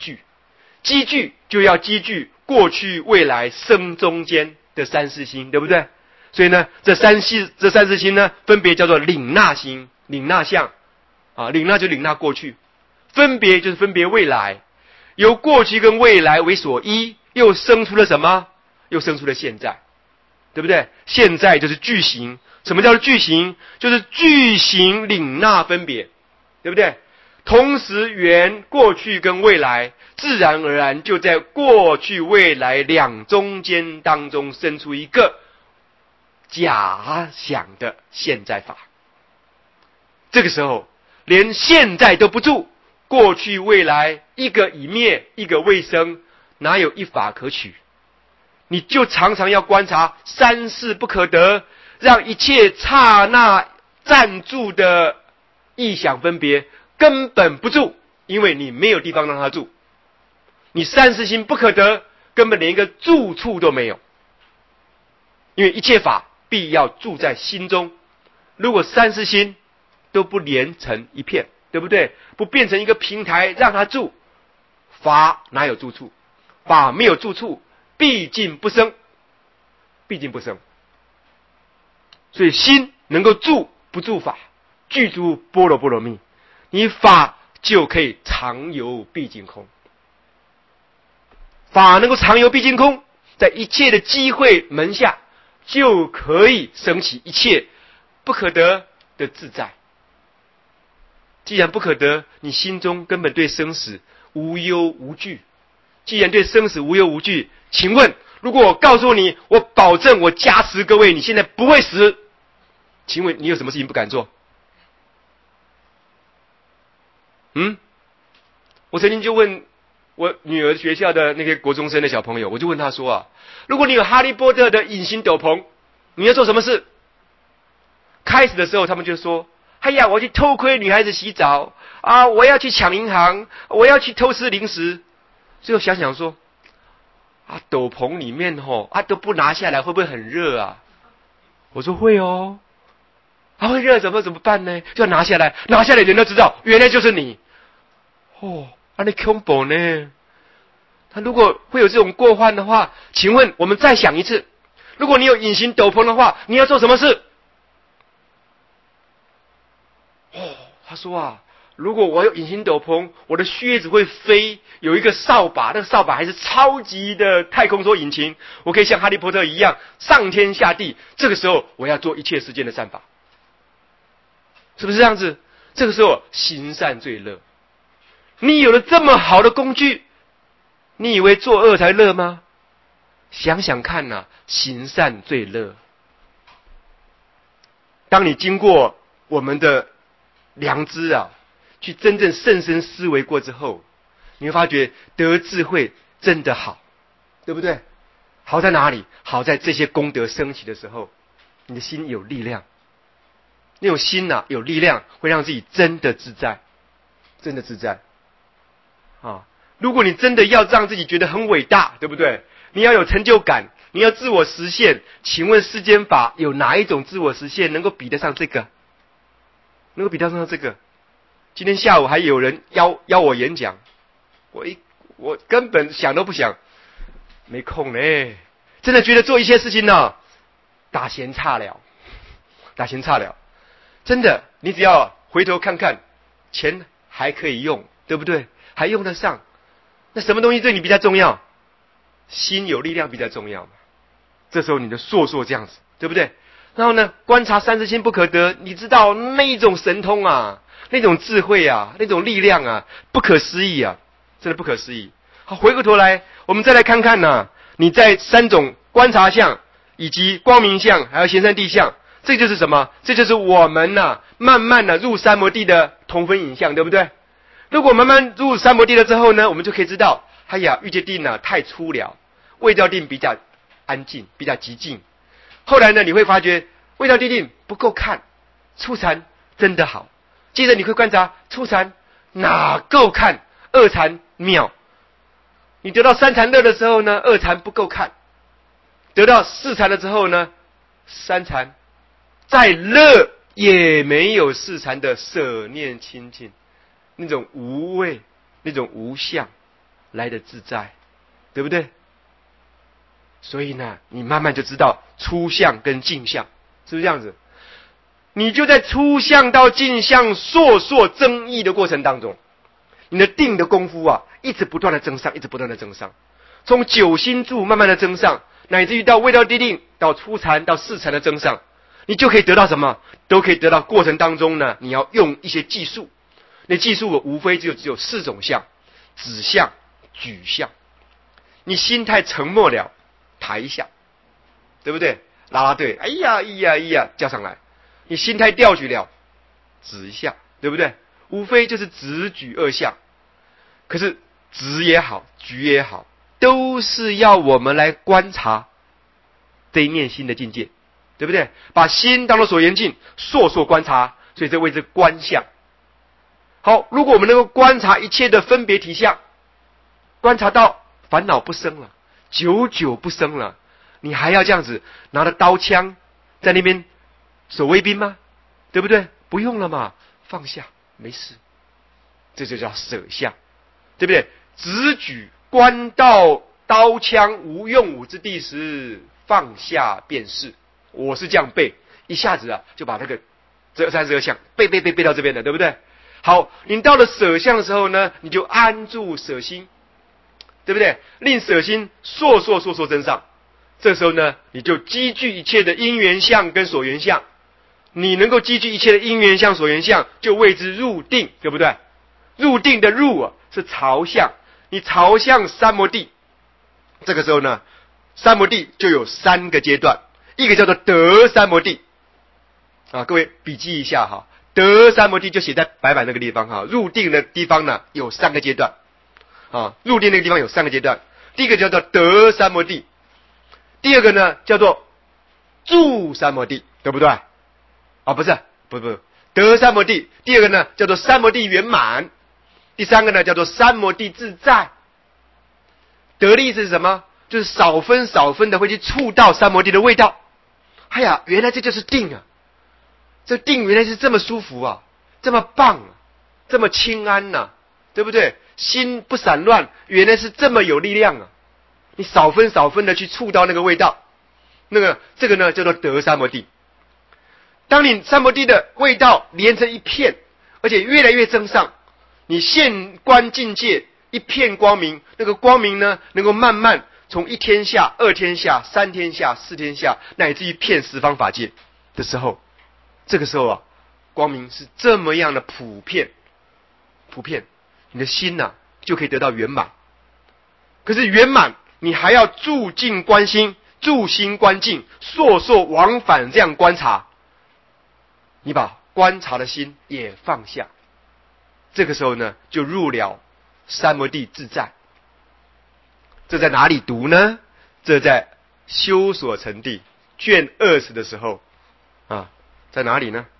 具，积聚就要积聚过去、未来、生中间的三世心，对不对？所以呢，这三世心呢，分别叫做领纳心、领纳相啊，领纳就领纳过去，分别就是分别未来，由过去跟未来为所依，又生出了什么？又生出了现在，对不对？现在就是具行。什么叫做具行？就是具行领纳分别，对不对？同时缘过去跟未来，自然而然就在过去未来两中间当中生出一个假想的现在法。这个时候连现在都不住，过去未来一个已灭，一个未生，哪有一法可取？你就常常要观察三世不可得，让一切刹那暂住的意想分别根本不住，因为你没有地方让它住。你三世心不可得，根本连一个住处都没有，因为一切法必要住在心中。如果三世心都不连成一片，对不对？不变成一个平台让它住，法哪有住处？法没有住处，毕竟不生，毕竟不生。所以心能够住不住法，具足般若波罗蜜，你法就可以常游毕竟空。法能够常游毕竟空，在一切的机会门下，就可以升起一切不可得的自在。既然不可得，你心中根本对生死无忧无惧。既然对生死无忧无惧，请问，如果我告诉你，我保证，我加持各位，你现在不会死，请问你有什么事情不敢做？我曾经就问我女儿学校的那些国中生的小朋友，我就问他说啊，如果你有哈利波特的隐形斗篷，你要做什么事？开始的时候他们就说，哎呀，我要去偷窥女孩子洗澡啊，我要去抢银行，我要去偷吃零食。最后想想说，啊，斗篷里面都不拿下来，会不会很热啊？我说会哦。啊，会热怎么办呢？就要拿下来，拿下来人都知道，原来就是你。那恐怖呢？他如果会有这种过患的话，请问我们再想一次，如果你有隐形斗篷的话，你要做什么事？他说啊，如果我有隐形斗篷，我的靴子会飞，有一个扫把，那个扫把还是超级的太空梭引擎，我可以像哈利波特一样上天下地。这个时候我要做一切世间的善法，是不是这样子？这个时候行善最乐。你有了这么好的工具，你以为作恶才乐吗？想想看啊，行善最乐。当你经过我们的良知啊，去真正甚深思维过之后，你会发觉得智慧真的好，对不对？好在哪里？好在这些功德升起的时候，你的心有力量。那种心啊，有力量，会让自己真的自在，真的自在。如果你真的要让自己觉得很伟大，对不对？你要有成就感，你要自我实现。请问世间法有哪一种自我实现能够比得上这个？能够比得上这个？今天下午还有人邀我演讲，我根本想都不想，没空嘞。真的觉得做一些事情呢，打闲差了，打闲差了。真的，你只要回头看看，钱还可以用，对不对？还用得上，那什么东西对你比较重要？心有力量比较重要嘛。这时候你的烁烁这样子，对不对？然后呢，观察三世心不可得，你知道那种神通啊，那种智慧啊，那种力量啊，不可思议啊，真的不可思议。好，回过头来，我们再来看看呢，你在三种观察相，以及光明相，还有贤善地相，这就是什么？这就是我们慢慢的入三摩地的同分影像，对不对？如果慢慢入三摩地了之后呢，我们就可以知道，欲界定太粗了，味道定比较安静，比较极静。后来呢，你会发觉味道定不够看，初禅真的好。接着你会观察初禅哪够看，二禅妙。你得到三禅乐的时候呢，二禅不够看；得到四禅了之后呢，三禅再乐也没有四禅的舍念清净。那种无味，那种无相， 来的自在，对不对？所以呢，你慢慢就知道初相跟镜相，是不是这样子？你就在初相到镜相烁烁增益的过程当中，你的定的功夫啊，一直不断的增上，一直不断的增上，从九心住慢慢的增上，乃至于到未到地定，到初禅，到四禅的增上，你就可以得到什么？都可以得到过程当中呢，你要用一些技术，那技术无非只有4种相：止相、举相。你心态沉默了，抬相，对不对？啦啦队，哎呀，叫上来。你心态调举了，止相，对不对？无非就是止举2相。可是止也好，举也好，都是要我们来观察这一念心的境界，对不对？把心当作所缘境，烁烁观察，所以这谓之观相。好，如果我们能够观察一切的分别体相，观察到烦恼不生了，久久不生了，你还要这样子拿着刀枪在那边守卫兵吗？对不对？不用了嘛，放下，没事，这就叫舍相，对不对？只举观到刀枪无用武之地时，放下便是。我是这样背，一下子啊就把那个这32相背到这边了，对不对？好，你到了舍相的时候呢，你就安住舍心，对不对？令舍心烁增上。这时候呢，你就积聚一切的因缘相跟所缘相。你能够积聚一切的因缘相、所缘相，就谓之入定，对不对？入定的入啊，是朝向，你朝向三摩地。这个时候呢，三摩地就有3个阶段，一个叫做得三摩地啊，各位笔记一下哈。得三摩地就写在白板那个地方哈。入定的地方呢有3个阶段啊，入定那个地方有3个阶段。第一个叫做得三摩地，第二个呢叫做住三摩地，对不对？啊，不，得三摩地。第二个呢叫做三摩地圆满，第三个呢叫做三摩地自在。得的意思是什么？就是少分的会去触到三摩地的味道。哎呀，原来这就是定啊！这定原来是这么舒服啊，这么棒啊，这么清安呐，对不对？心不散乱，原来是这么有力量啊！你少分的去触到那个味道，这个呢叫做得三摩地。当你三摩地的味道连成一片，而且越来越增上，你现观境界一片光明，那个光明呢能够慢慢从1天下、2天下、3天下、4天下，乃至于遍十方法界的时候，这个时候啊，光明是这么样的普遍，你的心啊就可以得到圆满。可是圆满，你还要住静观心，住心观静，烁往返这样观察。你把观察的心也放下，这个时候呢，就入了三摩地自在。这在哪里读呢？这在修所成地卷20的时候啊，在哪里呢？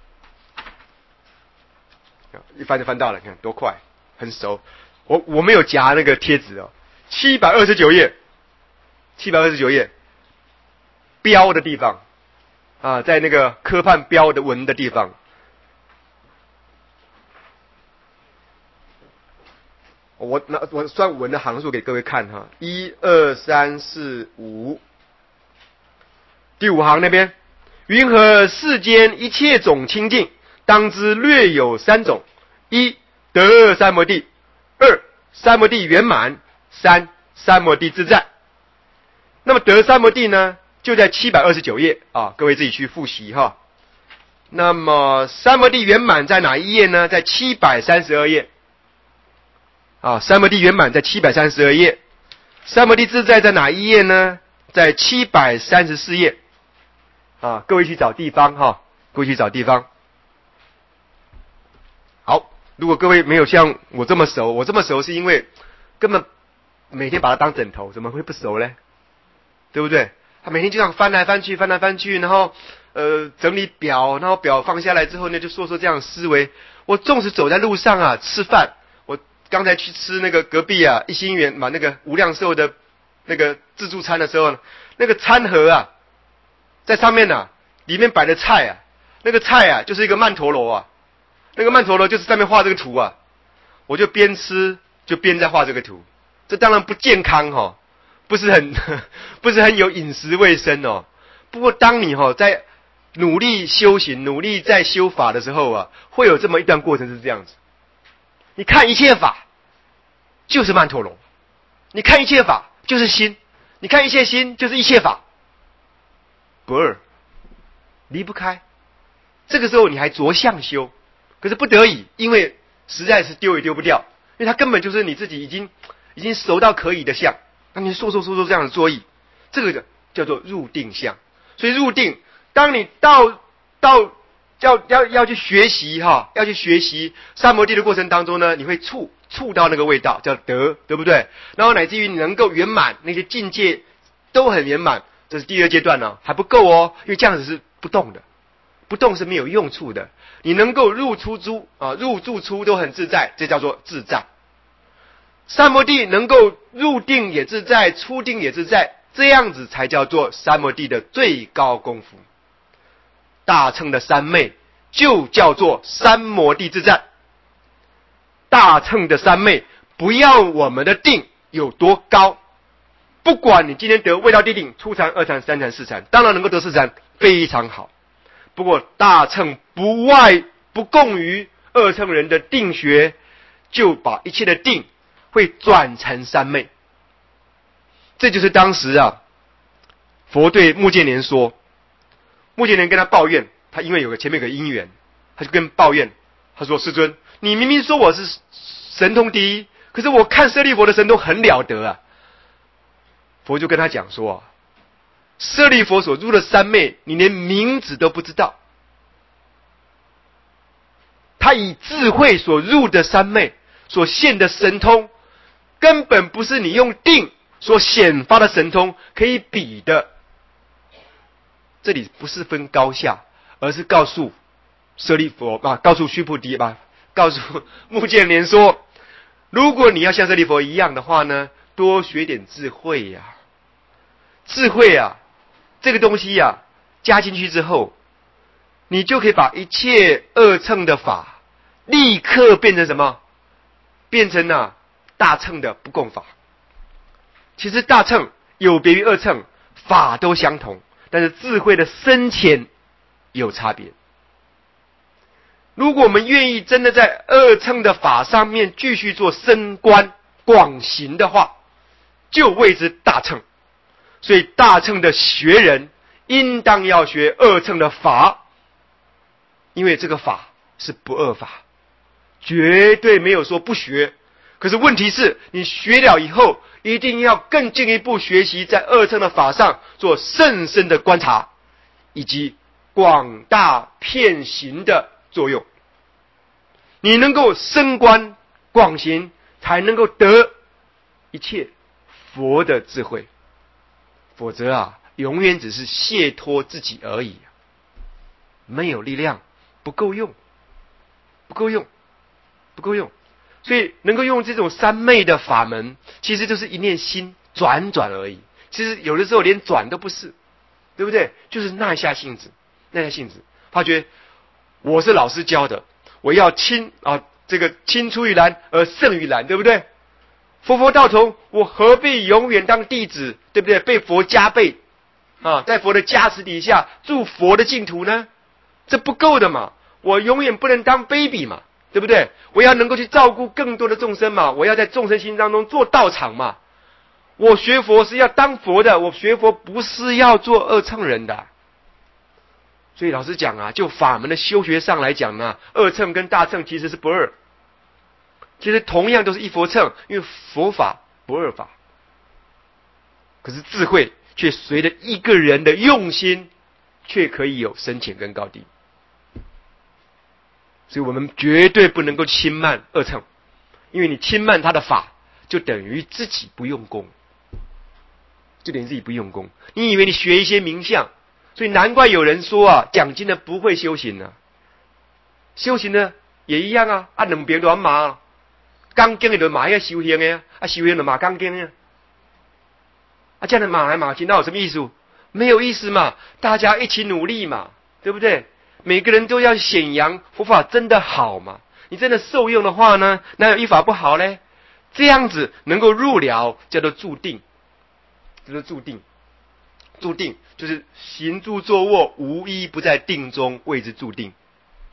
一翻就翻到了，你看多快，很熟。我没有夹那个贴纸哦，729页，标的地方啊，在那个科判标的文的地方。我算文的行数给各位看哈，1、2、3、4、5，第5行那边，云何世间一切种清净，当知略有3种：一、得三摩地；二、三摩地圆满；三、三摩地自在。那么得三摩地呢，就在729页啊，各位自己去复习哈。那么三摩地圆满在哪一页呢？在732页。啊，三摩地圆满在732页，三摩地自在在哪一页呢？在734页。啊，各位去找地方哈，各位去找地方。好，如果各位没有像我这么熟，我这么熟是因为根本每天把它当枕头，怎么会不熟呢？对不对？他每天就这样翻来翻去，然后整理表，然后表放下来之后呢，就说这样的思维。我纵使走在路上啊，吃饭。刚才去吃那个隔壁啊一心园嘛那个无量寿的那个自助餐的时候，那个餐盒啊，在上面啊，里面摆的菜啊，那个菜啊就是一个曼陀罗啊，那个曼陀罗就是上面画这个图啊，我就边吃就边在画这个图， 这当然不健康哦，不是很有饮食卫生哦。不过当你在努力修行、努力在修法的时候啊，会有这么一段过程是这样子。你看一切法就是曼陀罗，你看一切法就是心，你看一切心就是一切法，不二，离不开。这个时候你还着相修，可是不得已，因为实在是丢也丢不掉，因为它根本就是你自己已经熟到可以的相，那你说这样的作意，这个叫做入定相。所以入定，当你要去学习要去学习三摩地的过程当中呢，你会触到那个味道，叫得，对不对？然后乃至于你能够圆满，那些境界都很圆满，这是第二阶段呢，还不够哦，因为这样子是不动的，不动是没有用处的。你能够入住出都很自在，这叫做自在。三摩地能够入定也自在，出定也自在，这样子才叫做三摩地的最高功夫。大乘的三昧就叫做三摩地自在。大乘的三昧不要我们的定有多高，不管你今天得未到地定、初禅、二禅、三禅、四禅，当然能够得四禅非常好。不过大乘不共于二乘人的定学，就把一切的定会转成三昧。这就是当时佛对目犍连说，目犍连跟他抱怨，他因为前面有个因缘，他就跟抱怨，他说：世尊，你明明说我是神通第一，可是我看舍利佛的神通很了得啊。佛就跟他讲说，舍利佛所入的三昧，你连名字都不知道。他以智慧所入的三昧，所现的神通，根本不是你用定所显发的神通可以比的。这里不是分高下，而是告诉舍利佛告诉须菩提告诉目犍连说，如果你要像舍利佛一样的话呢，多学点智慧呀。智慧这个东西加进去之后，你就可以把一切二乘的法立刻变成什么？变成大乘的不共法。其实大乘有别于二乘，法都相同，但是智慧的深浅有差别。如果我们愿意真的在二乘的法上面继续做深观广行的话，就谓之大乘。所以大乘的学人应当要学二乘的法，因为这个法是不二法，绝对没有说不学。可是问题是，你学了以后，一定要更进一步学习在二乘的法上做甚深的观察，以及广大遍行的作用。你能够深观广行，才能够得一切佛的智慧。否则永远只是卸脱自己而已，没有力量，不够用。所以能够用这种三昧的法门，其实就是一念心转而已。其实有的时候连转都不是，对不对？就是那一下性子，发觉我是老师教的，我要青出于蓝而胜于蓝，对不对？佛道同，我何必永远当弟子，对不对？被佛加倍在佛的加持底下住佛的净土呢？这不够的嘛！我永远不能当 baby 嘛，对不对？我要能够去照顾更多的众生嘛，我要在众生心当中做道场嘛。我学佛是要当佛的，我学佛不是要做二乘人的。所以老实讲就法门的修学上来讲二乘跟大乘其实是不二。其实同样都是一佛乘，因为佛法不二法，可是智慧却随着一个人的用心，却可以有深浅跟高低。所以我们绝对不能够轻慢二乘，因为你轻慢他的法，就等于自己不用功，你以为你学一些名相，所以难怪有人说讲经的不会修行修行呢也一样两边都要骂。刚经的就骂要修行的修行就骂刚经的这样的骂来骂去，那有什么意思？没有意思嘛，大家一起努力嘛，对不对？每个人都要显扬佛法真的好嘛。你真的受用的话呢，哪有一法不好呢？ 这样子能够入了，叫做注定，叫做注定。注定就是行住坐卧无一不在定中，谓之注定。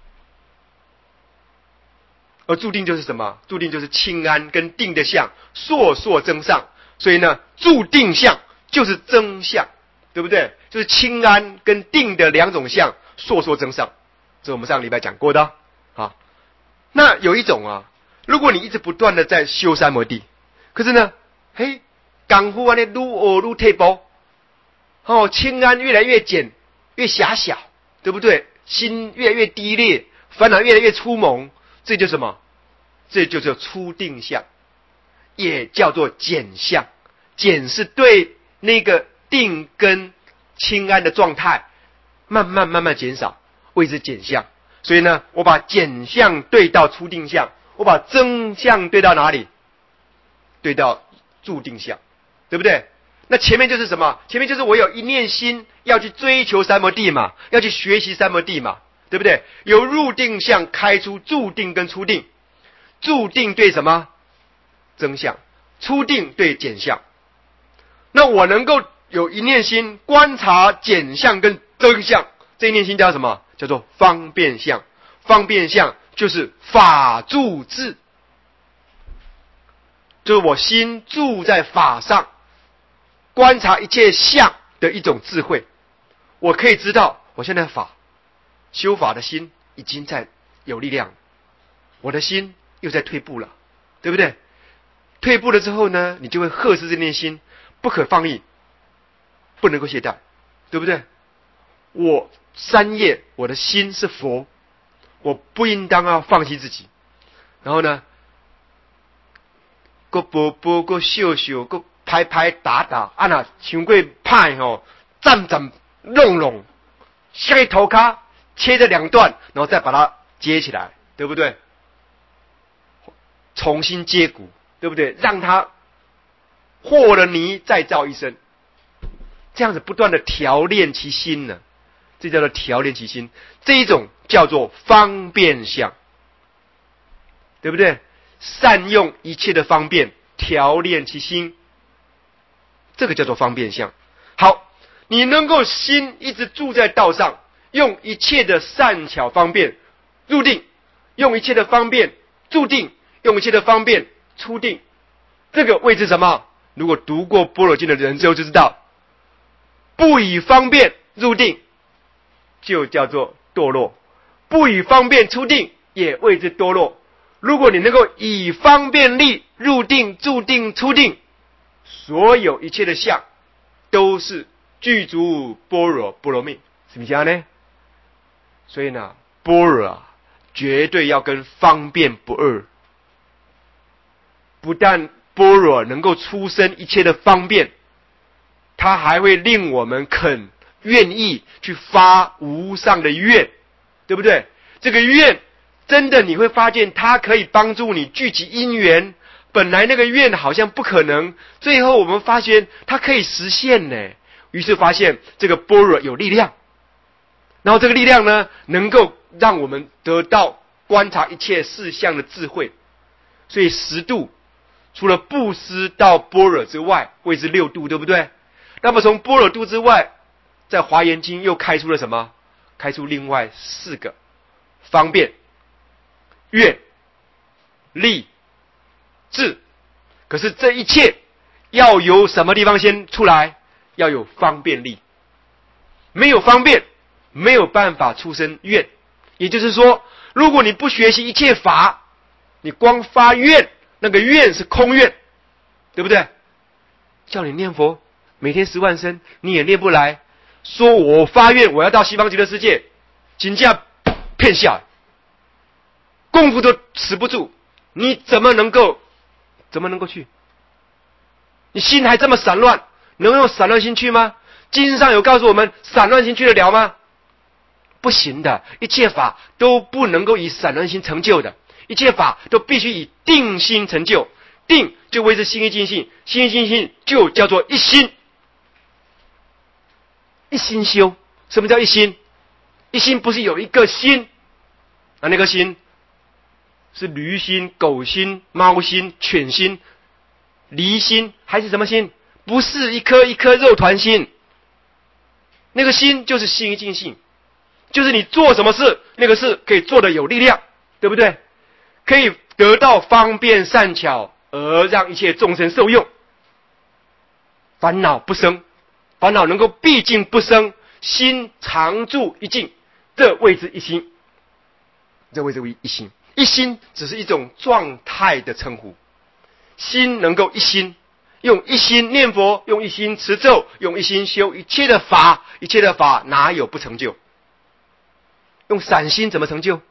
而注定就是什么？注定就是清安跟定的相，烁烁增上。所以呢，注定相就是增相，对不对？就是清安跟定的两种相，烁烁增上。这我们上个礼拜讲过的啊。那有一种啊，如果你一直不断的在修三摩地，可是呢，功夫啊，你愈学愈退步，清安越来越减，越狭小，对不对？心越来越低劣，烦恼越来越粗蒙。这就是什么？这就叫初定相，也叫做减相。减是对那个定跟清安的状态慢慢减少，谓之减相。所以呢，我把减相对到初定相，我把增相对到哪里？对到注定相，对不对？那前面就是什么？前面就是我有一念心要去追求三摩地嘛，要去学习三摩地嘛，对不对？由入定相开出注定跟初定，注定对什么？增相，初定对减相。那我能够有一念心观察减相跟增相，这一念心叫什么？叫做方便相。方便相就是法住智，就是我心住在法上，观察一切相的一种智慧。我可以知道我现在修法的心已经在有力量，我的心又在退步了，对不对？退步了之后呢，你就会呵斥这念心不可放逸，不能够懈怠，对不对？我三业，我的心是佛，我不应当要放弃自己。然后呢，个波波个秀秀个拍拍打打，啊那像过派战战弄弄，下一头卡切成两段，然后再把它接起来，对不对？重新接骨，对不对？让它和了泥再造一生，这样子不断的调练其心呢，这叫做调练其心。这一种叫做方便相，对不对？善用一切的方便调练其心，这个叫做方便相。好，你能够心一直住在道上，用一切的善巧方便入定，用一切的方便注定，用一切的方便出定，这个谓之什么？如果读过般若经的人之后就知道，不以方便入定就叫做堕落，不以方便出定也谓之堕落。如果你能够以方便力入定、注定、出定，所有一切的相都是具足般若波罗蜜，是不是这样呢？所以呢，般若绝对要跟方便不二。不但般若能够出生一切的方便，它还会令我们愿意去发无上的愿，对不对？这个愿真的你会发现它可以帮助你聚集因缘，本来那个愿好像不可能，最后我们发现它可以实现呢。于是发现这个般若有力量，然后这个力量呢，能够让我们得到观察一切事相的智慧。所以10度除了布施到般若之外，谓之6度，对不对？那么从般若度之外，在华严经又开出了什么？开出另外4个方便、愿、力、智。可是这一切要由什么地方先出来？要有方便力。没有方便，没有办法出生愿。也就是说，如果你不学习一切法，你光发愿，那个愿是空愿，对不对？叫你念佛，每天10万声，你也念不来。说我发愿我要到西方极乐世界，请假骗笑，功夫都持不住，你怎么能够去？你心还这么散乱，能用散乱心去吗？经上有告诉我们，散乱心去得了吗？不行的，一切法都不能够以散乱心成就的，一切法都必须以定心成就。定就谓之心一尽性，心一尽性就叫做一心。一心修，什么叫一心？一心不是有一个心啊，那个心是驴心、狗心、猫心、犬心、狸心，还是什么心？不是一颗一颗肉团心。那个心就是心一尽性，就是你做什么事，那个事可以做得有力量，对不对？可以得到方便善巧，而让一切众生受用。烦恼不生，烦恼能够毕竟不生，心常住一境，这谓之一心。这谓之为一心。一心只是一种状态的称呼，心能够一心，用一心念佛，用一心持咒，用一心修一切的法，一切的法哪有不成就？用散心怎么成就？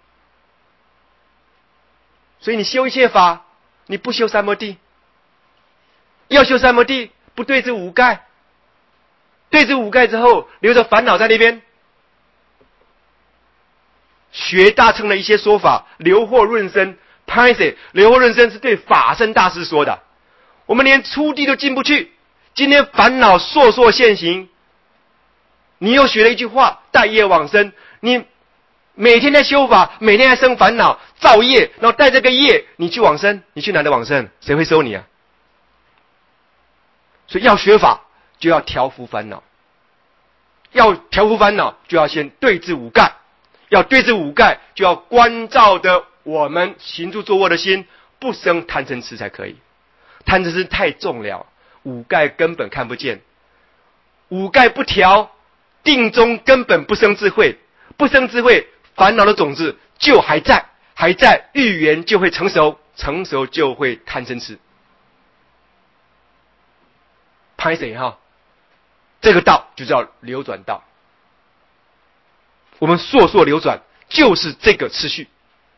所以你修一切法，你不修三摩地，要修三摩地，不对治五盖，对治五盖之后，留着烦恼在那边。学大乘的一些说法，留惑润生，拍谁？留惑润生是对法身大师说的。我们连初地都进不去，今天烦恼烁烁现行，你又学了一句话，带业往生，你每天在修法，每天在生烦恼造业，然后带这个业你去往生，你去哪里往生？谁会收你啊？所以要学法就要调伏烦恼，要调伏烦恼就要先对治五盖，要对治五盖就要关照的我们行住坐卧的心不生贪嗔痴才可以。贪嗔痴太重了，五盖根本看不见，五盖不调，定中根本不生智慧，不生智慧，烦恼的种子就还在，欲缘就会成熟，成熟就会贪嗔痴。拍谁哈？这个道就叫流转道。我们烁烁流转就是这个次序，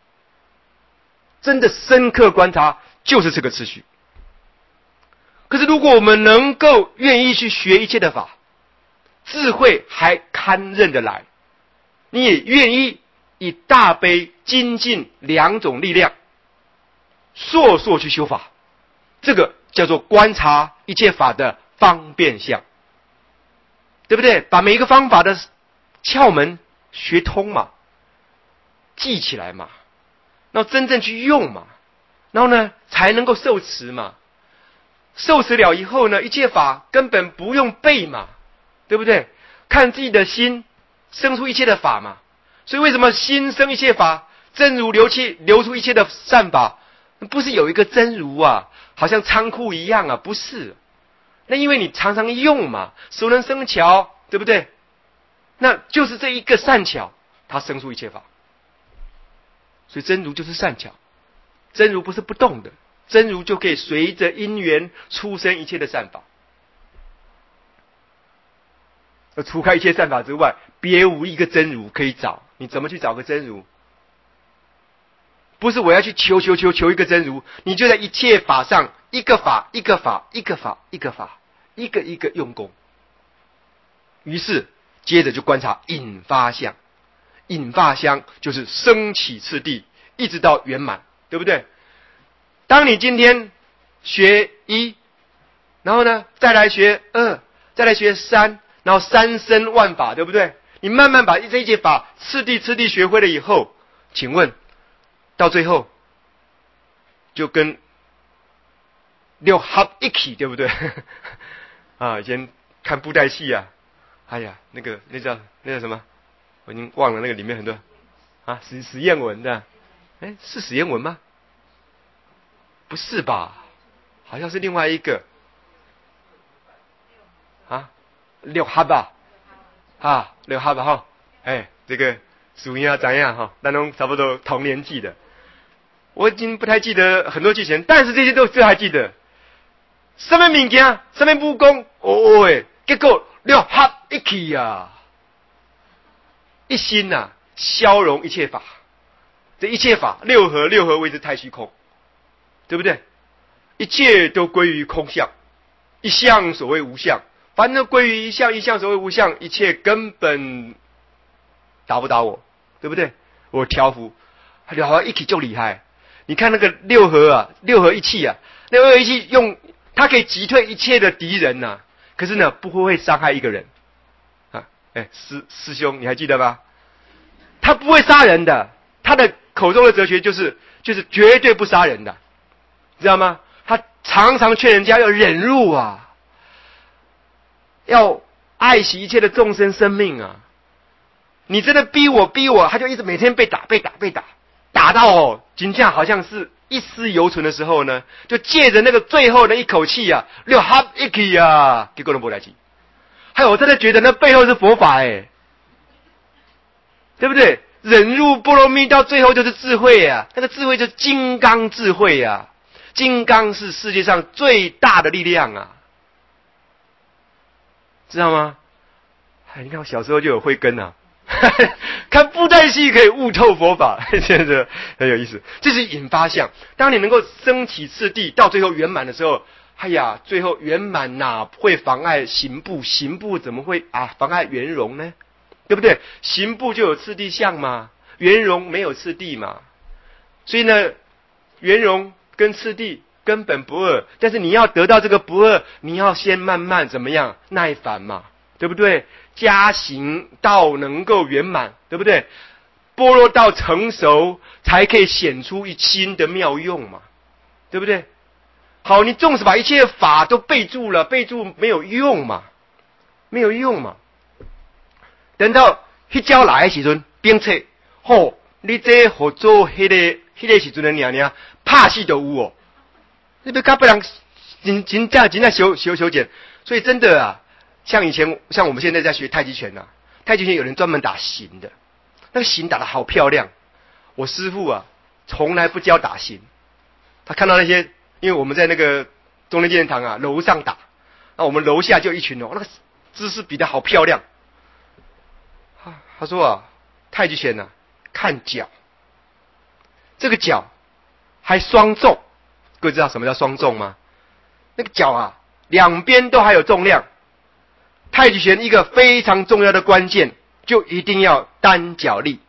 真的深刻观察就是这个次序。可是如果我们能够愿意去学一切的法，智慧还堪认得来，你也愿意以大悲精进两种力量烁烁去修法，这个叫做观察一切法的方便相，对不对？把每一个方法的窍门学通嘛，记起来嘛，然后真正去用嘛，然后呢才能够受持嘛。受持了以后呢，一切法根本不用背嘛，对不对？看自己的心生出一切的法嘛。所以为什么心生一切法，真如流出一切的善法？不是有一个真如啊，好像仓库一样啊，不是。那因为你常常用嘛，熟能生巧，对不对？那就是这一个善巧，它生出一切法。所以真如就是善巧，真如不是不动的，真如就可以随着因缘出生一切的善法。而除开一切善法之外，别无一个真如可以找。你怎么去找个真如？不是我要去求一个真如，你就在一切法上，一个法一个法一个法一个法，一个一个用功。于是接着就观察引发相，引发相就是升起次第，一直到圆满，对不对？当你今天学一，然后呢再来学二，再来学三，然后三生万法，对不对？你慢慢把这一切法次第学会了以后，请问到最后就跟六合一起，对不对？啊，以前看布袋戏啊，哎呀，那叫什么？我已经忘了，那个里面很多啊，史艳文的，哎，是史艳文吗？不是吧？好像是另外一个啊，六合吧？啊，六合吧哈，哎，这个属于怎样哈？当中差不多同年纪的，我已经不太记得很多剧情，但是这些这还记得。什么物件，什么武功，结果六合一起啊，一心啊，消融一切法。这一切法六合谓之太虚空，对不对？一切都归于空相，一相所谓无相。凡都归于一相，一相所谓无相，一切根本打不倒我，对不对？我调伏，六合一起就厉害。你看那个六合啊，六合一气啊，六合一气用它可以击退一切的敌人呐、可是呢不会伤害一个人啊。哎，师兄你还记得吗？他不会杀人的，他的口中的哲学就是就是绝对不杀人的，知道吗？他常常劝人家要忍辱啊，要爱惜一切的众生生命啊。你真的逼我，他就一直每天被打，打到真正好像是一丝犹存的时候呢，就借着那个最后的一口气啊，六哈一起啊，结果都不来气。还有，我真的觉得那背后是佛法对不对？忍辱波罗蜜到最后就是智慧啊，那个智慧就是金刚智慧啊，金刚是世界上最大的力量啊，知道吗？你看我小时候就有慧根啊。看布袋戏可以悟透佛法，真的很有意思。这是引发相，当你能够升起次第，到最后圆满的时候，最后圆满哪会妨碍行部？行部怎么会妨碍圆融呢？对不对？行部就有次第相嘛，圆融没有次第嘛。所以呢，圆融跟次第根本不二，但是你要得到这个不二，你要先慢慢怎么样耐烦嘛，对不对？加行到能够圆满，对不对？般若到成熟，才可以显出一心的妙用嘛，对不对？好，你纵使把一切法都背住了，背住没有用嘛，等到迄招来的时阵，并且，你这合作迄个时阵的娘怕死都有你别跟别人真正修剪，所以真的啊。像我们现在在学太极拳太极拳有人专门打形的，那个形打得好漂亮。我师父从来不教打形，他看到那些，因为我们在那个中正纪念堂楼上打，那我们楼下就一群那个姿势比得好漂亮。他说太极拳看脚，这个脚还双重，各位知道什么叫双重吗？那个脚两边都还有重量。太极拳一个非常重要的关键，就一定要单脚立。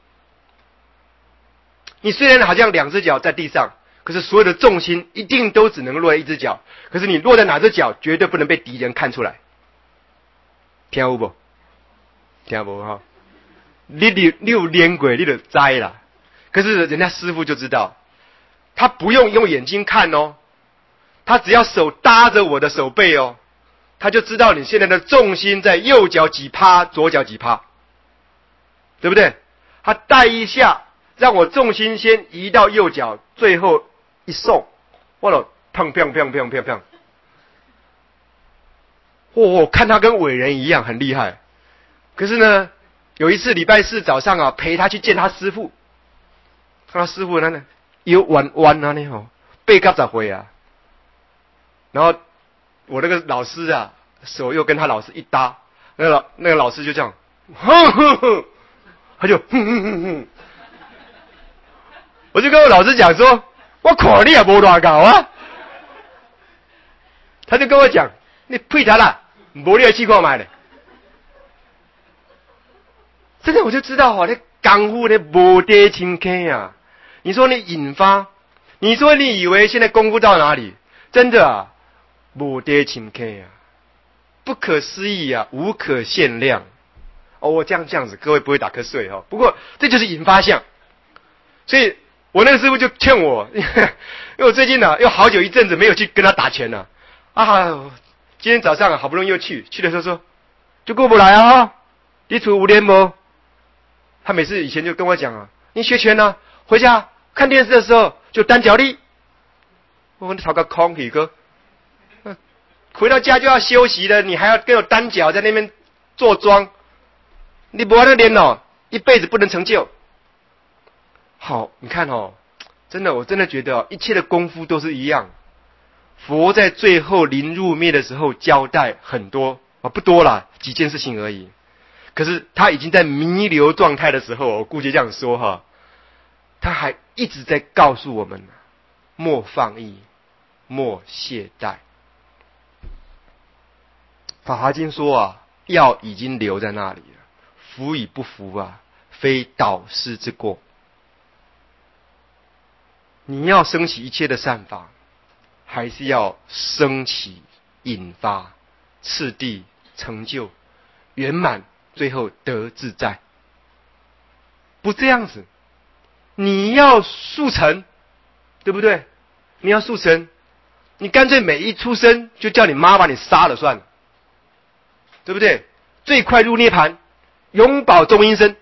你虽然好像两只脚在地上，可是所有的重心一定都只能落在一只脚。可是你落在哪只脚，绝对不能被敌人看出来。听有不？听不哈？你有练过，你就知啦。可是人家师父就知道，他不用眼睛看他只要手搭着我的手背他就知道你现在的重心在右脚几趴，左脚几趴，对不对？他带一下，让我重心先移到右脚，最后一送，我了砰砰砰砰砰砰，看他跟伟人一样，很厉害。可是呢，有一次礼拜四早上陪他去见他师父，看他师父呢有弯背甲十岁然后我那个老师手又跟他老师一搭，那个老师就这样，他就我就跟我老师讲说，我看你也没多高他就跟我讲，你屁他啦，没你的气块买的。真的我就知道你功夫你无得轻轻你说你引发，你说你以为现在功夫到哪里？真的无得轻轻不可思议无可限量。我这样子，各位不会打瞌睡不过这就是引发相。所以我那个师父就劝我，因为我最近又好久一阵子没有去跟他打拳了今天早上好不容易又去的时候说，就过不来你处5年没？他每次以前就跟我讲你学拳回家看电视的时候就单脚立。我跟你吵个空气哥。回到家就要休息了，你还要跟我单脚在那边坐庄，你不玩那练一辈子不能成就。好，你看真的，我真的觉得一切的功夫都是一样。佛在最后临入灭的时候交代很多不多啦，几件事情而已。可是他已经在弥留状态的时候，我估计这样说他还一直在告诉我们，莫放逸，莫懈怠。法华经说药已经留在那里了，服与不服非导师之过。你要升起一切的善法，还是要升起引发次第成就圆满，最后得自在。不这样子，你要速成， 对不对？你要速成，你干脆每一出生就叫你妈把你杀了算了，对不对？最快入涅槃，永保中阴身。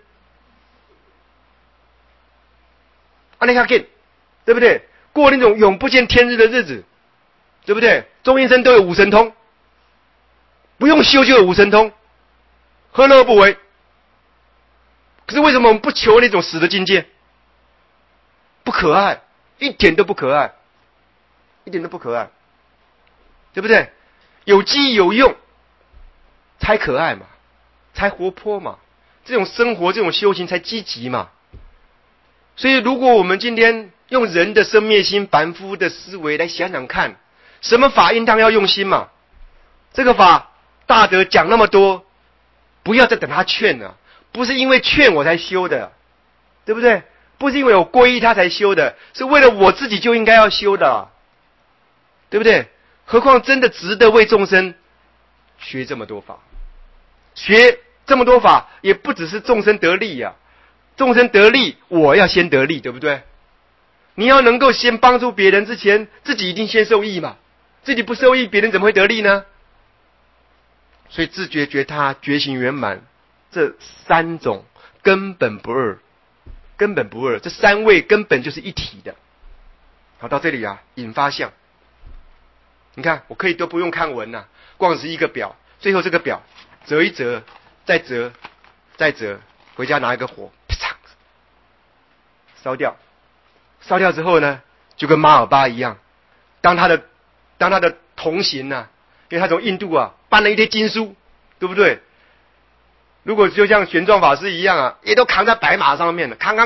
阿尼卡给，对不对？过那种永不见天日的日子，对不对？中阴身都有五神通，不用修就有五神通，何乐而不为？可是为什么我们不求那种死的境界？不可爱，一点都不可爱，一点都不可爱，对不对？有机有用才可爱嘛，才活泼嘛，这种生活这种修行才积极嘛。所以如果我们今天用人的生灭心凡夫的思维来想想看，什么法应当要用心嘛？这个法大德讲那么多，不要再等他劝了，不是因为劝我才修的，对不对？不是因为我皈依他才修的，是为了我自己就应该要修的，对不对？何况真的值得为众生学这么多法，学这么多法也不只是众生得利呀，众生得利，我要先得利，对不对？你要能够先帮助别人之前，自己一定先受益嘛，自己不受益，别人怎么会得利呢？所以自觉觉他觉行圆满这三种根本不二，根本不二，这三位根本就是一体的。好，到这里啊，引发相，你看我可以都不用看文啊，光是一个表，最后这个表折一折，再折，再折，回家拿一个火，啪嚓，烧掉。烧掉之后呢，就跟马尔巴一样，当他的同行啊，因为他从印度啊搬了一堆经书，对不对？如果就像玄奘法师一样啊，也都扛在白马上面了，扛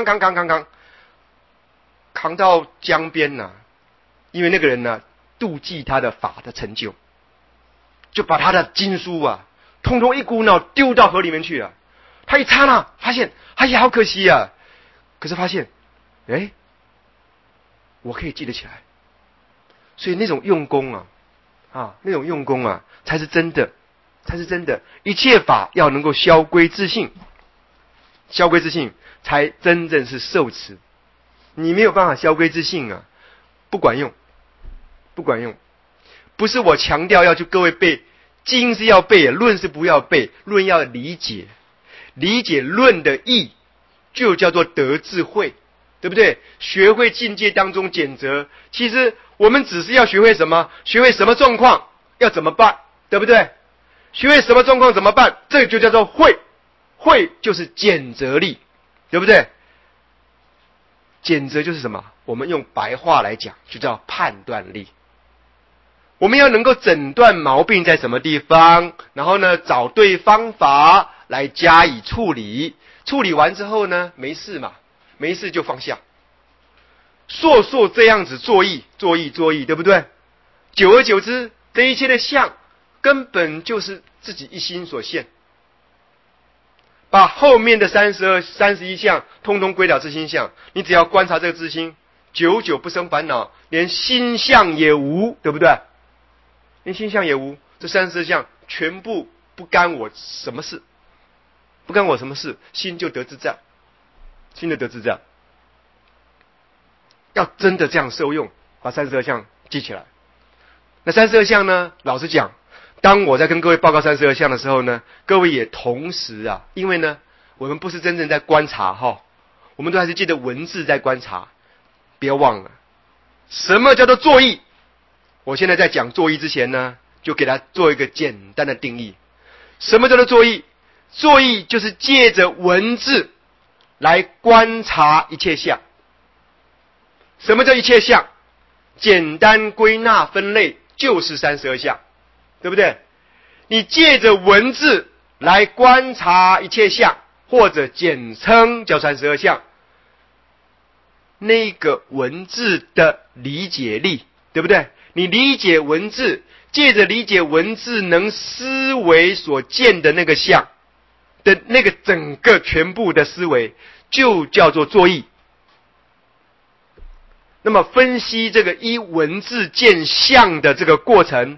到江边啊，因为那个人呢妒忌他的法的成就，就把他的经书啊，通通一股脑丢到河里面去了。他一刹那发现，哎呀，好可惜啊！可是发现，我可以记得起来。所以那种用功啊，那种用功啊，才是真的，才是真的。一切法要能够消归自性，消归自性才真正是受持。你没有办法消归自性啊，不管用，不管用。不是我强调要去各位背经是要背，论是不要背，论要理解，理解论的义，就叫做得智慧。对不对？学会境界当中检则，其实我们只是要学会什么？学会什么状况要怎么办？对不对？学会什么状况怎么办？这就叫做会，会就是检则力，对不对？检则就是什么？我们用白话来讲，就叫判断力。我们要能够诊断毛病在什么地方，然后呢，找对方法来加以处理。处理完之后呢，没事嘛。没事就放下，烁烁这样子作意，对不对？久而久之，这一切的相根本就是自己一心所现，把后面的32、31相通通归了自心相。你只要观察这个自心，久久不生烦恼，连心相也无，对不对？连心相也无，这32相全部不干我什么事，不干我什么事，心就得自在。心的得自在，要真的这样受用，把32项记起来。那32项呢，老实讲，当我在跟各位报告32项的时候呢，各位也同时啊，因为呢，我们不是真正在观察我们都还是记得文字在观察，别忘了什么叫做作意。我现在在讲作意之前呢，就给它做一个简单的定义。什么叫做作意？作意就是借着文字来观察一切相。什么叫一切相？简单归纳分类就是32相，对不对？你借着文字来观察一切相，或者简称叫32相，那个文字的理解力，对不对？你理解文字，借着理解文字能思维所见的那个相的那个整个全部的思维，就叫做作意。那么分析这个依文字见相的这个过程，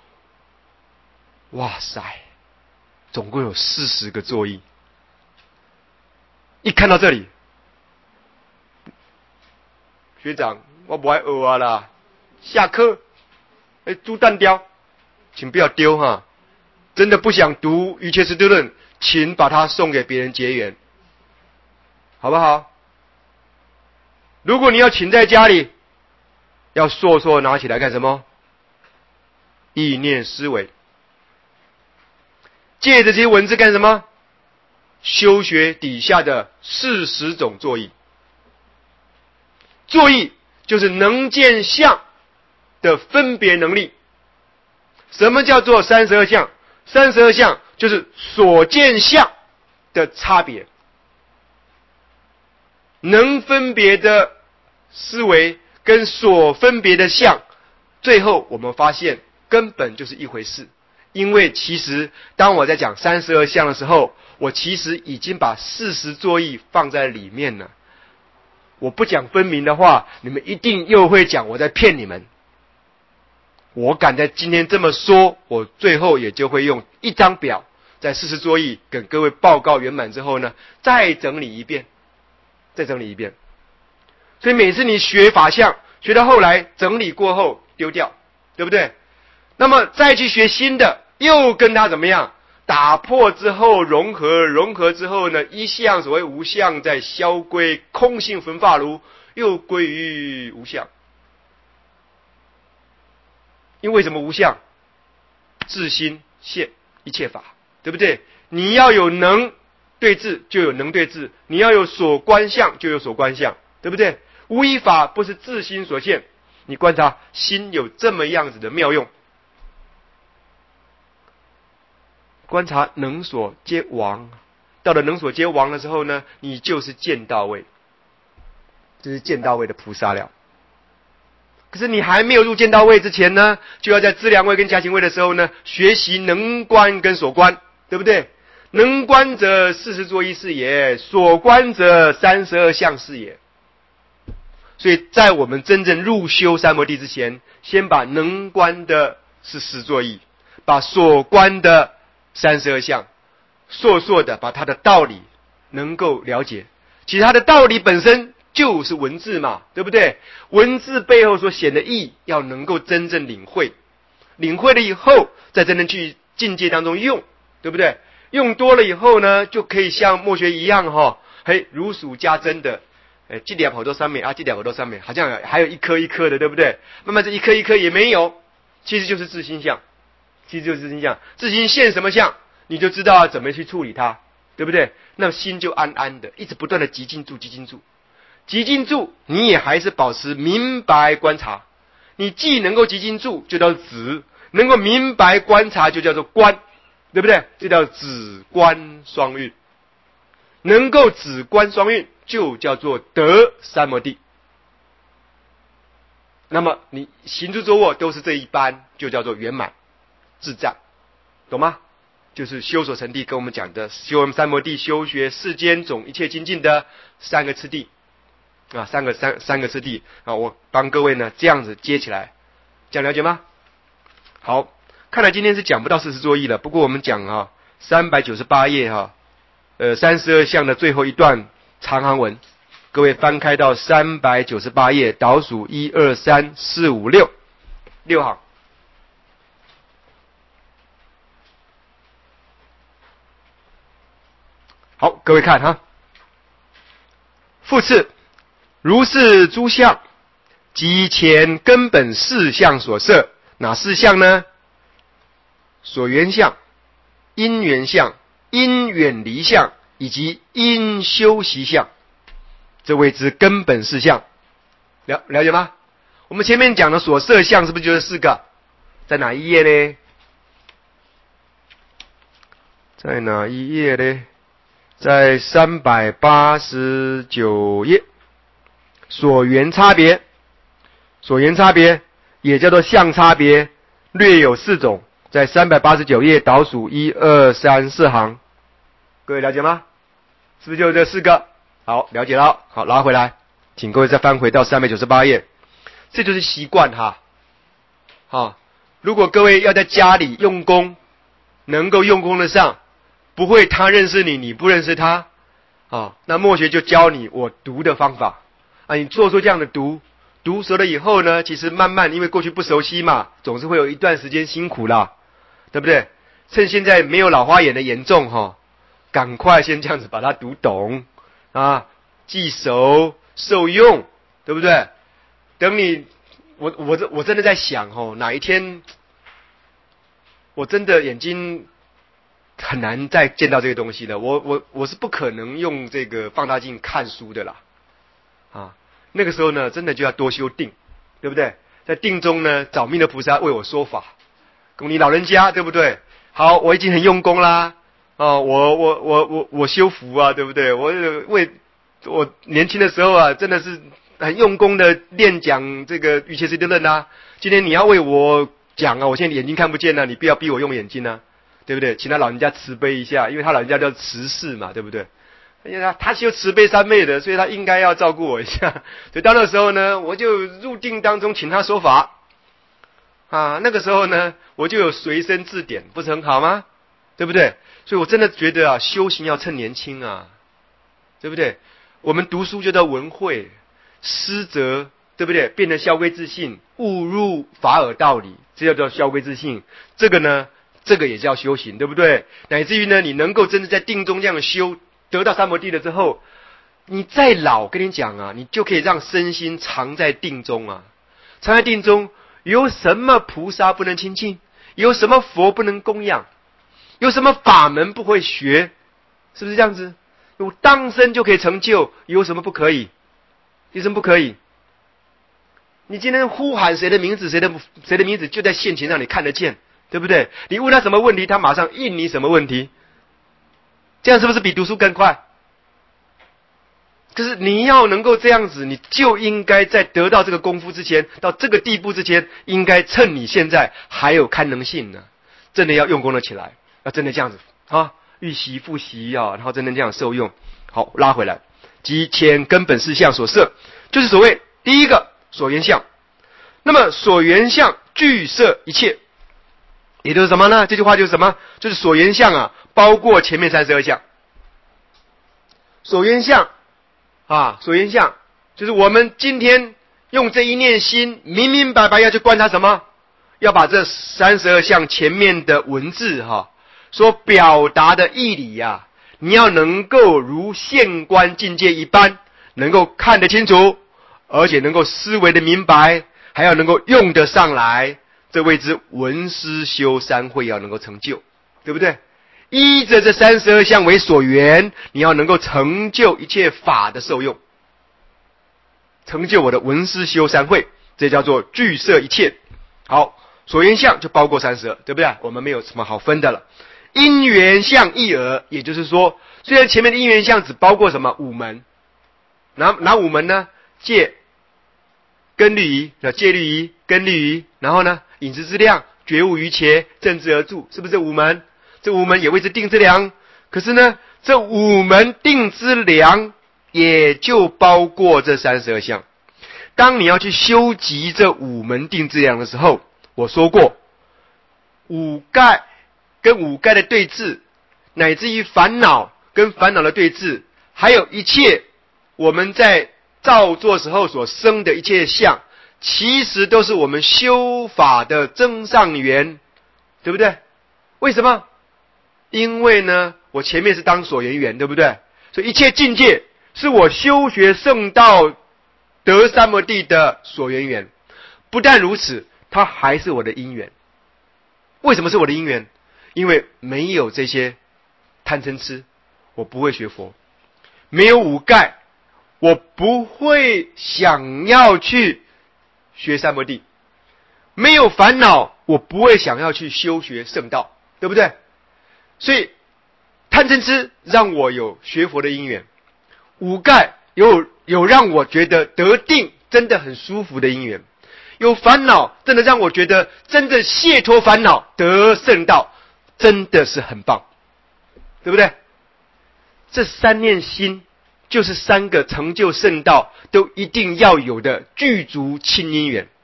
哇塞，总共有40个作意。一看到这里，学长我不爱学啊啦，下课，猪蛋雕，请不要丢哈。真的不想读于切斯特论，请把它送给别人结缘，好不好？如果你要请在家里，要硕硕拿起来干什么？意念思维，借着这些文字干什么？修学底下的40种作意。作意就是能见相的分别能力。什么叫做32相？32相就是所见相的差别。能分别的思维跟所分别的相，最后我们发现根本就是一回事。因为其实当我在讲32相的时候，我其实已经把40作意放在里面了。我不讲分明的话，你们一定又会讲我在骗你们。我敢在今天这么说，我最后也就会用一张表，在40作意跟各位报告圆满之后呢，再整理一遍。所以每次你学法相，学到后来整理过后丢掉，对不对？那么再去学新的，又跟它怎么样？打破之后融合之后呢，一相所谓无相，再消归空性焚法炉，又归于无相。因为什么无相？自心现一切法，对不对？你要有能对治，就有能对治；你要有所观相，就有所观相，对不对？无一法不是自心所现。你观察心有这么样子的妙用，观察能所皆亡。到了能所皆亡的时候呢，你就是见到位，这是见到位的菩萨了。可是你还没有入见到位之前呢，就要在资粮位跟加行位的时候呢，学习能观跟所观，对不对？能观者40作意是也，所观者32相是也。所以在我们真正入修三摩地之前，先把能观的40作意，把所观的32相，硕的把它的道理能够了解。其实它的道理本身就是文字嘛，对不对？文字背后所显的意，要能够真正领会。领会了以后，再真正去境界当中用，对不对？用多了以后呢，就可以像墨学一样如数家珍的。这两好多上面啊，这两好多上面，好像还有一颗一颗的，对不对？慢慢这一颗一颗也没有，其实就是自心相，自心现什么相，你就知道怎么去处理它，对不对？那心就安安的，一直不断的极静住，你也还是保持明白观察。你既能够极静住，就叫止；能够明白观察，就叫做观，对不对？这叫止观双运。能够止观双运，就叫做得三摩地。那么你行住坐卧都是这一般，就叫做圆满自在，懂吗？就是修所成地跟我们讲的修我们三摩地，修学世间总一切精进的3个次第啊，三个次第啊，我帮各位呢这样子接起来，这样了解吗？好，看来今天是讲不到40作意了，不过我们讲398页32相的最后一段长行文，各位翻开到398页，倒数1、2、3、4、5、6行。好，各位看哈，复次，如是诸相，即前根本4相所摄，哪4相呢？所缘相、因缘相、因远离相以及因修习相，这谓之根本4相。了解吗？我们前面讲的所摄相是不是就是4个？在哪一页呢？在哪一页呢？在389页。所缘差别也叫做相差别，略有4种，在389页倒数1、2、3、4行。各位了解吗？是不是就这4个？好，了解了。好，拉回来，请各位再翻回到398页。这就是习惯哈。好，如果各位要在家里用功，能够用功得上，不会他认识你，你不认识他，那墨学就教你我读的方法啊，你做出这样的读读熟了以后呢，其实慢慢因为过去不熟悉嘛，总是会有一段时间辛苦啦，对不对？趁现在没有老花眼的严重哈，赶快先这样子把它读懂啊，记熟受用，对不对？等你我真的在想哦，哪一天我真的眼睛很难再见到这个东西了，我是不可能用这个放大镜看书的啦，啊，那个时候呢，真的就要多修定，对不对？在定中呢，找弥勒菩萨为我说法，供你老人家，对不对？好，我已经很用功啦，哦，我修福啊，对不对？我年轻的时候啊，真的是很用功的练讲这个瑜伽师的论啊。今天你要为我讲啊，我现在眼睛看不见了，你不要逼我用眼睛啊，对不对？请他老人家慈悲一下，因为他老人家叫慈氏嘛，对不对？因为他修慈悲三昧的，所以他应该要照顾我一下。所以到那时候呢，我就入定当中请他说法啊。那个时候呢，我就有随身字典，不是很好吗？对不对？所以我真的觉得啊，修行要趁年轻啊，对不对？我们读书就叫文慧，师则对不对？变得消归自性，悟入法尔道理，这叫做消归自性。这个呢，这个也叫修行，对不对？乃至于呢，你能够真的在定中这样修，得到三摩地了之后，你再老，跟你讲啊，你就可以让身心常在定中啊。常在定中，有什么菩萨不能亲近？有什么佛不能供养？有什么法门不会学？是不是这样子？有当生就可以成就，有什么不可以？有什么不可以？你今天呼喊谁的名字，谁的名字就在现前让你看得见，对不对？你问他什么问题，他马上应你什么问题，这样是不是比读书更快？可是你要能够这样子，你就应该在得到这个功夫之前，到这个地步之前，应该趁你现在还有堪能性呢，真的要用功了起来，要真的这样子啊，预习复习啊，然后真的这样受用。好，拉回来，即前根本事项所摄，就是所谓第一个所缘相。那么所缘相具摄一切，也就是什么呢？这句话就是什么？就是所缘相啊，包括前面32项。所缘相啊，所缘相就是我们今天用这一念心，明明白白要去观察什么？要把这32项前面的文字所表达的义理啊，你要能够如现观境界一般，能够看得清楚，而且能够思维的明白，还要能够用得上来，这谓之闻思修三会要能够成就，对不对？依着这32项为所缘，你要能够成就一切法的受用，成就我的闻思修三会，这叫做具摄一切。好，所缘相就包括32，对不对？我们没有什么好分的了。因缘相一耳，也就是说，虽然前面的因缘相只包括什么五门，哪五门呢？戒、根律仪、戒律仪、根律仪，然后呢，饮食之量、觉悟于切、正知而住，是不是这五门？这五门也谓之定之量。可是呢，这五门定之量也就包括这32项。当你要去修集这五门定之量的时候，我说过，五盖跟五盖的对峙，乃至于烦恼跟烦恼的对峙，还有一切我们在造作时候所生的一切相，其实都是我们修法的增上缘，对不对？为什么？因为呢，我前面是当所缘缘，对不对？所以一切境界是我修学圣道得三摩地的所缘缘。不但如此，它还是我的因缘。为什么是我的因缘？因为没有这些贪嗔痴，我不会学佛；没有五盖，我不会想要去学三摩地；没有烦恼，我不会想要去修学圣道，对不对？所以贪嗔痴让我有学佛的因缘，五盖有让我觉得得定真的很舒服的因缘，有烦恼真的让我觉得真正解脱烦恼得圣道真的是很棒，对不对？这三念心就是三个成就圣道都一定要有的具足亲因缘，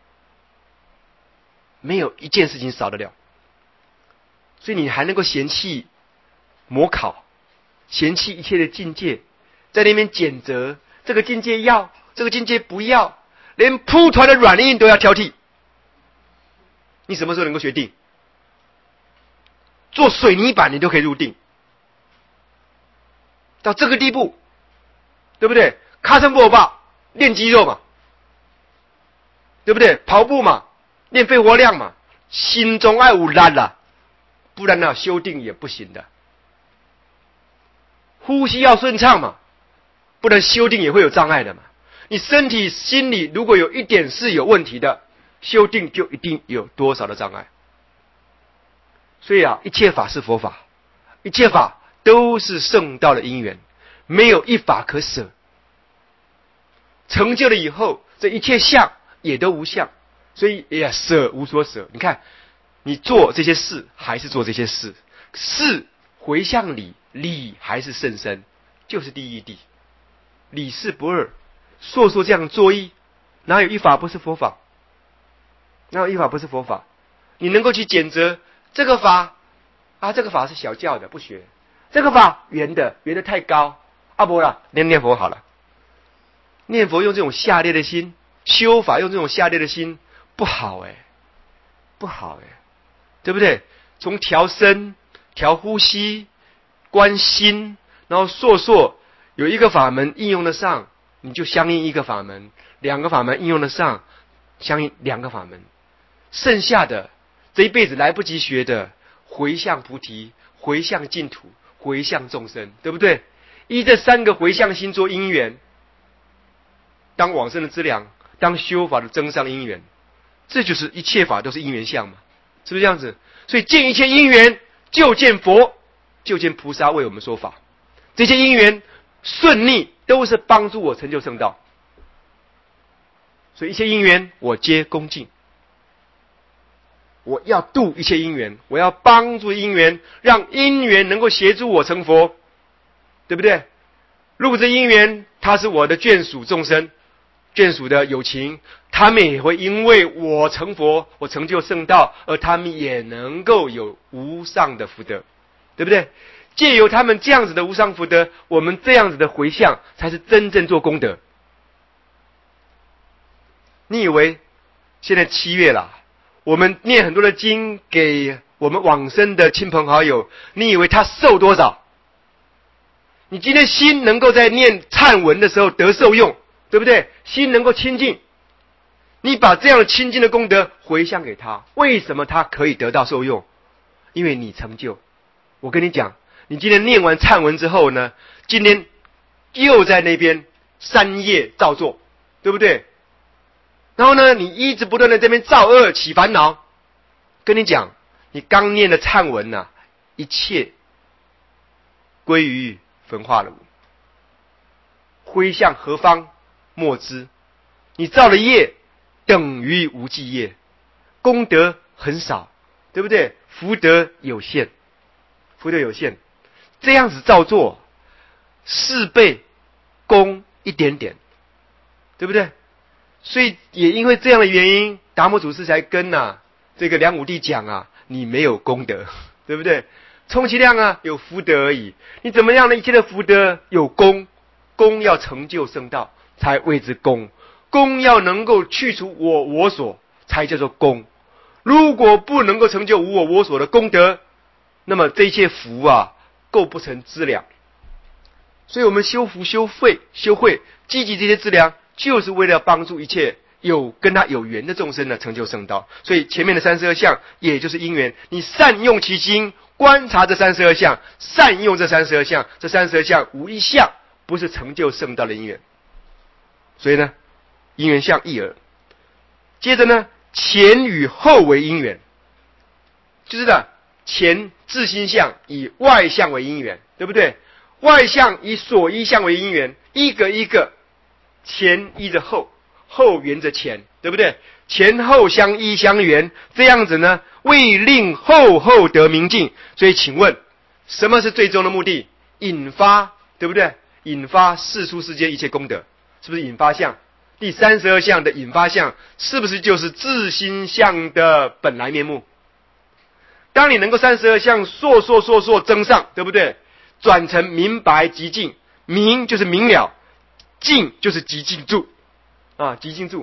没有一件事情少得了。所以你还能够嫌弃模考，嫌弃一切的境界，在那边谴责这个境界要，这个境界不要， 连蒲团的软硬都要挑剔。你什么时候能够学定？做水泥板你都可以入定，到这个地步，对不对？卡森布吧，练肌肉嘛，对不对？跑步嘛，练肺活量嘛，心中爱有力啦，不然呢，修定也不行的。呼吸要顺畅嘛，不然修定也会有障碍的嘛。你身体、心理如果有一点是有问题的，修定就一定有多少的障碍。所以啊，一切法是佛法，一切法都是圣道的因缘，没有一法可舍。成就了以后，这一切相也都无相，所以舍无所舍。你看，你做这些事还是做这些事，事回向理，理还是甚深，就是第一谛，理事不二。说这样作意，哪有一法不是佛法？哪有一法不是佛法？你能够去检责这个法啊，这个法是小教的，不学；这个法圆的太高，不啦，念佛好了。念佛用这种下劣的心，修法用这种下劣的心，不好不好对不对？从调身、调呼吸、观心，然后说有一个法门应用得上，你就相应一个法门；两个法门应用得上，相应两个法门。剩下的这一辈子来不及学的，回向菩提，回向净土，回向众生，对不对？依这三个回向心做因缘，当往生的资粮，当修法的增上因缘，这就是一切法都是因缘相嘛，是不是这样子？所以见一切因缘，就见佛，就见菩萨为我们说法。这些因缘顺利都是帮助我成就圣道，所以一切因缘我皆恭敬。我要度一切因缘，我要帮助因缘，让因缘能够协助我成佛，对不对？如果这因缘他是我的眷属众生，眷属的友情，他们也会因为我成佛，我成就圣道，而他们也能够有无上的福德，对不对？借由他们这样子的无上福德，我们这样子的回向才是真正做功德。你以为现在7月了，我们念很多的经给我们往生的亲朋好友，你以为他受多少？你今天心能够在念忏文的时候得受用，对不对？心能够清净，你把这样的清净的功德回向给他，为什么他可以得到受用？因为你成就。我跟你讲，你今天念完忏文之后呢，今天又在那边3夜造作，对不对？然后呢，你一直不断的这边造恶起烦恼，跟你讲，你刚念的忏文啊，一切归于焚化炉，挥向何方莫知。你造的业等于无记业，功德很少，对不对？福德有限，福德有限，这样子造作4倍功一点点，对不对？所以也因为这样的原因，达摩祖师才跟这个梁武帝讲你没有功德，对不对？充其量有福德而已。你怎么样的一切的福德有功，功要成就圣道才谓之功，功要能够去除我所才叫做功。如果不能够成就无我所的功德，那么这些福构不成资粮。所以我们修福修慧积极这些资粮，就是为了帮助一切跟他有缘的众生成就圣道。所以前面的32相也就是因缘，你善用其心，观察这32相，善用这32相，这32相无一项不是成就圣道的因缘。所以呢，因缘相一耳。接着呢，前与后为因缘，就是前自心相以外相为因缘，对不对？外相以所依相为因缘，一个一个，前依着后，后缘着前，对不对？前后相依相缘，这样子呢，为令后得明净。所以请问，什么是最终的目的？引发，对不对？引发世出世间一切功德，是不是引发相？第32相的引发相，是不是就是自心相的本来面目？当你能够32相烁增上，对不对？转成明白极净，明就是明了，净就是极净住极净住。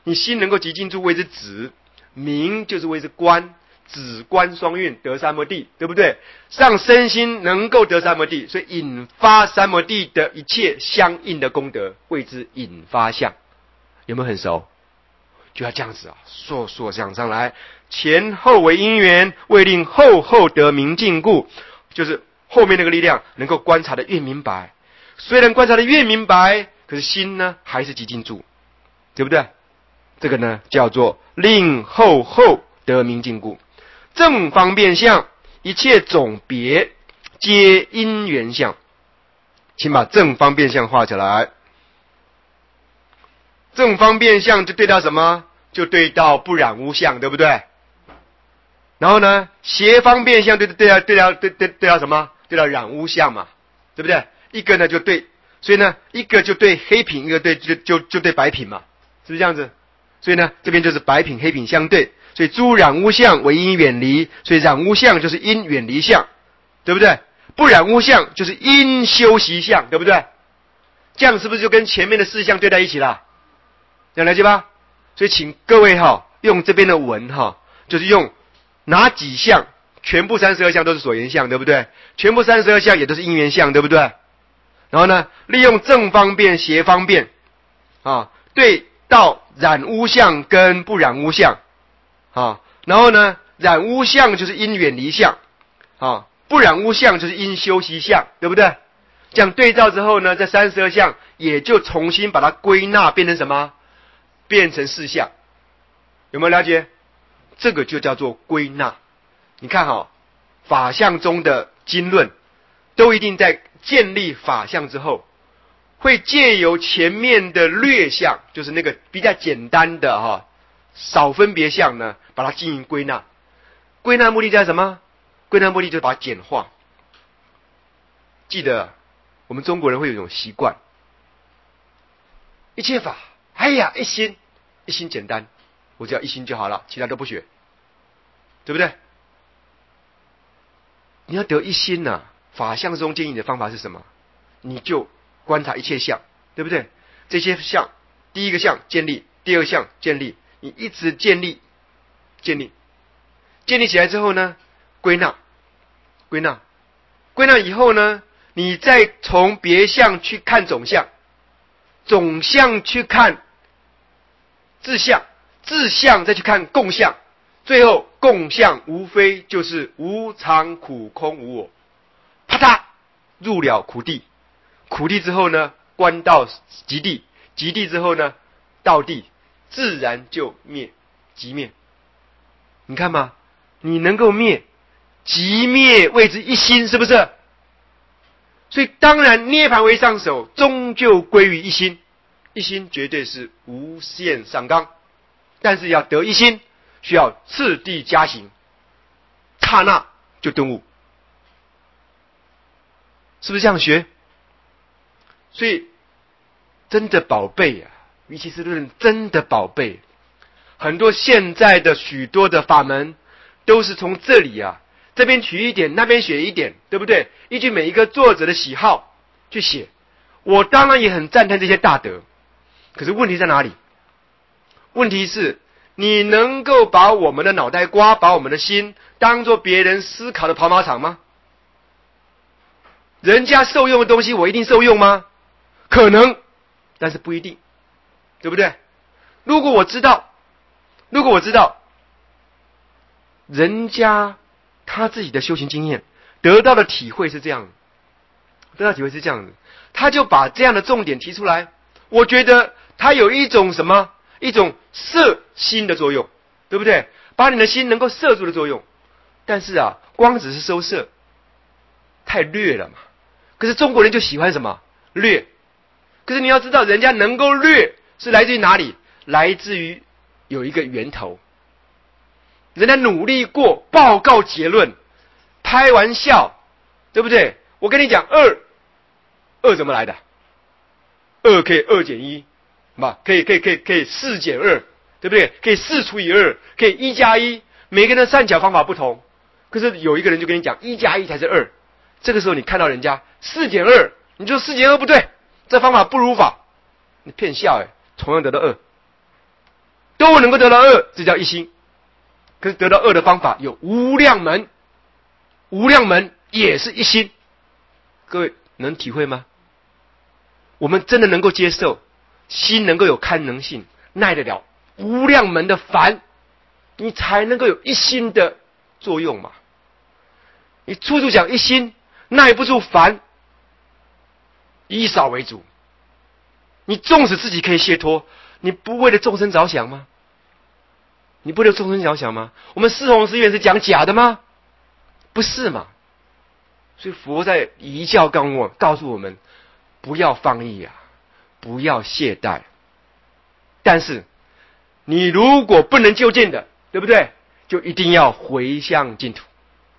你心能够极静住谓之止，明就是谓之观，止观双运得三摩地，对不对？让身心能够得三摩地，所以引发三摩地的一切相应的功德谓之引发相。有没有很熟？就要这样子啊，说讲上来，前后为因缘，为令后得明净故，就是后面那个力量能够观察的越明白。虽然观察的越明白，可是心呢还是极静住，对不对？这个呢叫做令后得明净故。正方便相，一切总别皆因缘相。请把正方便相画起来。正方便相就对到什么？就对到不染污相，对不对？然后呢，邪方便相对到什么？对到染污相嘛，对不对？一个呢就对，所以呢，一个就对黑品，一个对就对白品嘛，是不是这样子？所以呢，这边就是白品黑品相对，所以诸染污相为因远离，所以染污相就是因远离相，对不对？不染污相就是因修习相，对不对？这样是不是就跟前面的四项对在一起了？这样了解吧？所以请各位用这边的文就是用哪几项？全部32项都是所缘相，对不对？全部32项也都是因缘相，对不对？然后呢，利用正方便、邪方便对到染污相跟不染污相然后呢，染污相就是因远离相不染污相就是因修习相，对不对？这样对照之后呢，这32项也就重新把它归纳变成什么？变成4项，有没有了解？这个就叫做归纳。你看法相中的经论都一定在建立法相之后，会借由前面的略相，就是那个比较简单的少分别相呢，把它进行归纳。归纳目的在什么？归纳目的就是把它简化。记得我们中国人会有一种习惯，一切法一心，一心简单，我只要一心就好了，其他都不学，对不对？你要得一心法相中建议你的方法是什么？你就观察一切相，对不对？这些相，第一个相建立，第二个相建立，你一直建立起来之后呢，归纳以后呢，你再从别相去看总相，总相去看自相，自相再去看共相，最后共相无非就是无常苦空无我，啪嗒入了苦地，苦地之后呢，观到极地，极地之后呢，道地，自然就灭，即灭。你看嘛，你能够灭，即灭谓之一心，是不是？所以当然涅槃为上首，终究归于一心，一心绝对是无限上纲，但是要得一心，需要次第加行，刹那就顿悟，是不是这样学？所以真的宝贝瑜伽师论真的宝贝，很多现在的许多的法门都是从这里这边取一点，那边写一点，对不对？依据每一个作者的喜好去写。我当然也很赞叹这些大德，可是问题在哪里？问题是你能够把我们的脑袋瓜，把我们的心当作别人思考的跑马场吗？人家受用的东西我一定受用吗？可能，但是不一定，对不对？如果我知道人家他自己的修行经验得到的体会是这样的，他就把这样的重点提出来，我觉得他有一种什么？一种摄心的作用，对不对？把你的心能够摄住的作用。但是光只是收摄太略了嘛。可是中国人就喜欢什么？略。可是你要知道，人家能够略是来自于哪里？来自于有一个源头，人家努力过，报告结论，开玩笑，对不对？我跟你讲，二怎么来的？2可以2减1，可以4减2，对不对？可以4除以2，可以1加1，每个人的算巧方法不同。可是有一个人就跟你讲1加1才是2，这个时候你看到人家4减2，你就4减2不对，这方法不如法，你骗笑同样得到2， 都能够得到二，这叫一心。可是得到二的方法有无量门，无量门也是一心。各位能体会吗？我们真的能够接受，心能够有堪能性，耐得了无量门的烦，你才能够有一心的作用嘛。你处处讲一心，耐不住烦，以少为主。你纵使自己可以解脱，你不为了众生着想吗？你不为了众生着想吗？我们四弘誓愿是讲假的吗？不是嘛。所以佛在遗教告诉我们，不要放逸啊，不要懈怠。但是你如果不能就近的，对不对？就一定要回向净土，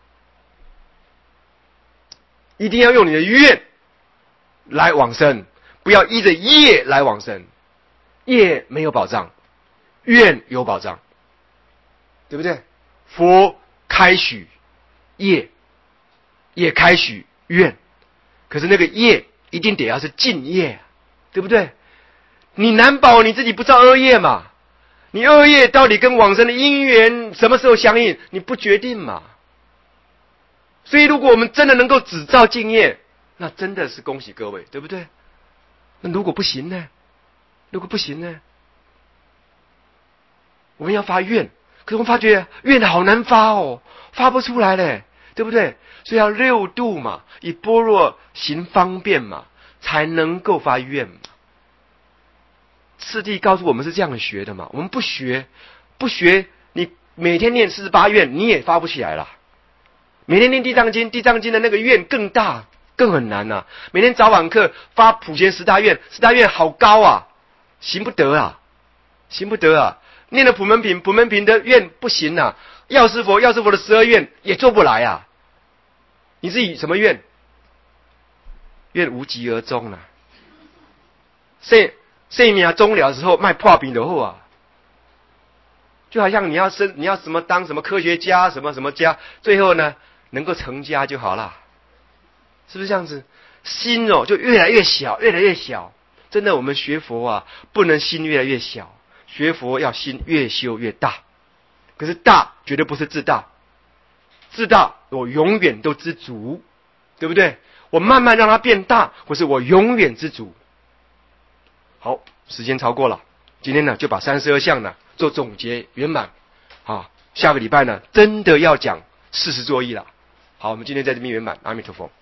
一定要用你的愿来往生，不要依着业来往生。业没有保障，愿有保障，对不对？佛开许业，也开许愿，可是那个业一定得要是净业，对不对？你难保你自己不造恶业嘛？你恶业到底跟往生的因缘什么时候相应，你不决定嘛？所以如果我们真的能够只造净业，那真的是恭喜各位，对不对？那如果不行呢？如果不行呢？我们要发愿，可是我们发觉愿好难发哦，发不出来嘞，对不对？所以要六度嘛，以般若行方便嘛，才能够发愿嘛。次第告诉我们是这样学的嘛，我们不学，你每天念48愿，你也发不起来啦。每天念地藏经，地藏经的那个愿更大，更很难啊。每天早晚课发普贤十大愿，十大愿好高啊，行不得啊，行不得啊。念了普门品，普门品的愿不行啊。药师佛的12愿也做不来啊。你是以什么愿？愿无疾而终啊。生命终了的时候卖破病的后啊，就好像你要什么当什么科学家什么什么家，最后呢能够成家就好了，是不是这样子？心哦就越来越小，越来越小。真的，我们学佛啊，不能心越来越小，学佛要心越修越大。可是大绝对不是自大，自大我永远都知足，对不对？我慢慢让它变大，或是我永远知足。好，时间超过了，今天呢就把32项呢做总结圆满。好，下个礼拜呢真的要讲40作意了。好，我们今天在这边圆满，阿弥陀佛。